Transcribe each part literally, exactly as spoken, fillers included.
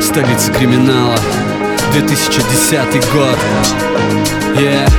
Столица криминала, две тысячи десятый год. Yeah.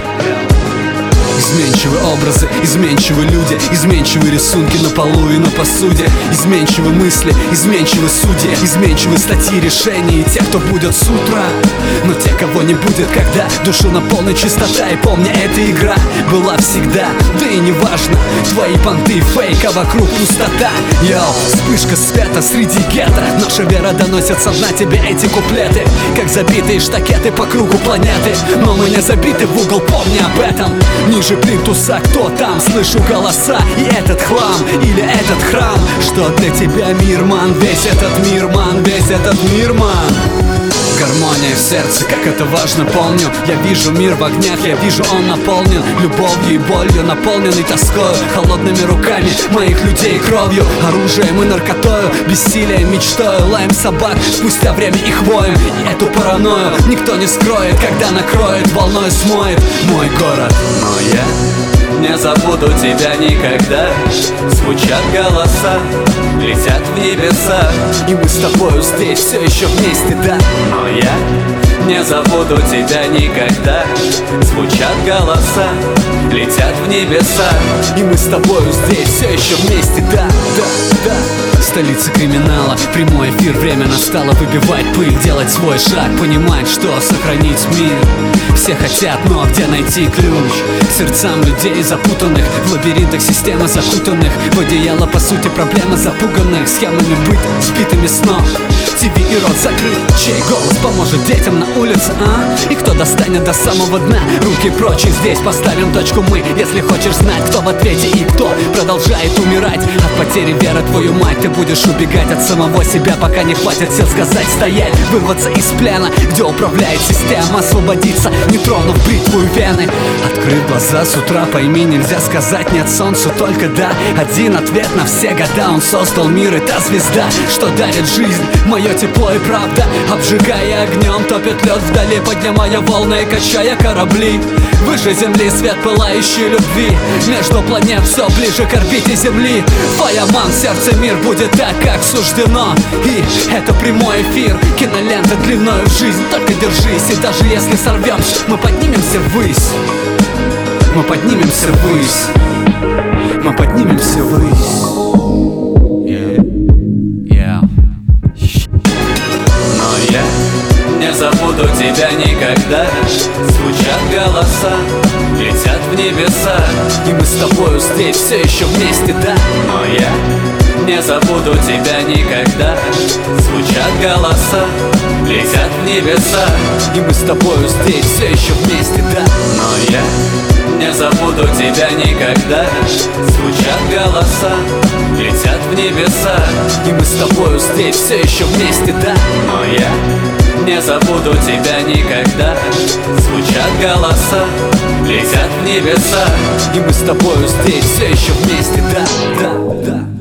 Изменчивые образы, изменчивые люди, изменчивые рисунки на полу и на посуде, изменчивые мысли, изменчивые судьи, изменчивые статьи, решения и те, кто будет с утра. Но те, кого не будет, когда душу наполнит чистота. И помни, эта игра была всегда, да и не важно, твои понты, фейк, а вокруг пустота. Йоу, вспышка света среди гетто, наша вера доносит со дна тебе эти куплеты, как забитые штакеты по кругу планеты. Но мы не забиты в угол, помни об этом. Ниже плинтуса, кто там? Слышу голоса. И этот хлам, или этот храм, что для тебя мир, ман? Весь этот мир, ман, весь этот мир, ман. Гармония в сердце, как это важно, помню. Я вижу мир в огнях, я вижу, он наполнен любовью и болью, наполненный тоскою, холодными руками моих людей, кровью, оружием и наркотою, бессилием, мечтою, лаем собак, спустя время их воем. И эту паранойю никто не скроет, когда накроет, волной смоет мой город. Но я не забуду тебя никогда. Звучат голоса, летят в небеса, и мы с тобою здесь все еще вместе, да. Но я не забуду тебя никогда. Звучат голоса, летят в небеса, и мы с тобою здесь все еще вместе, да, да, да. Столица криминала, прямой эфир, время настало выбивать пыль, делать свой шаг, понимать, что сохранить мир. Все хотят, но где найти ключ к сердцам людей запутанных, в лабиринтах системы закутанных, в одеяло, по сути, проблемы запуганных, схемами быть сбитыми с ног. ТВ и рот закрыт, чей голос поможет детям на улице, а? И кто достанет до самого дна? Руки прочь, и здесь поставим точку мы. Если хочешь знать, кто в ответе и кто продолжает умирать от потери веры, твою мать, ты будешь убегать от самого себя, пока не хватит сил сказать стоять, вырваться из плена, где управляет система, освободиться, не тронув бритву вены. Открыв глаза с утра, пойми, нельзя сказать нет солнцу, только да. Один ответ на все года, он создал мир, и та звезда, что дарит жизнь, мое тепло и правда. Обжигая огнем, топит лед вдали, поднимая волны и качая корабли. Выше земли свет пылающей любви, между планет все ближе к орбите земли. Фаяман, сердце мир будет так, как суждено. И это прямой эфир, кинолента длиною в жизнь. Только держись, и даже если сорвемся, мы поднимемся ввысь. Мы поднимемся ввысь. Мы поднимемся ввысь. Yeah. Yeah. Но я не забуду тебя никогда. Звучат голоса, летят в небеса, и мы с тобою здесь все еще вместе, да. Но я не забуду тебя никогда. Звучат голоса, летят в небеса, и мы с тобою здесь все еще вместе, да. Но я не забуду тебя никогда. Звучат голоса, летят в небеса, и мы с тобою здесь все еще вместе, да. Но я не забуду тебя никогда. Звучат голоса, летят в небеса, и мы с тобою здесь все еще вместе, да, да, да.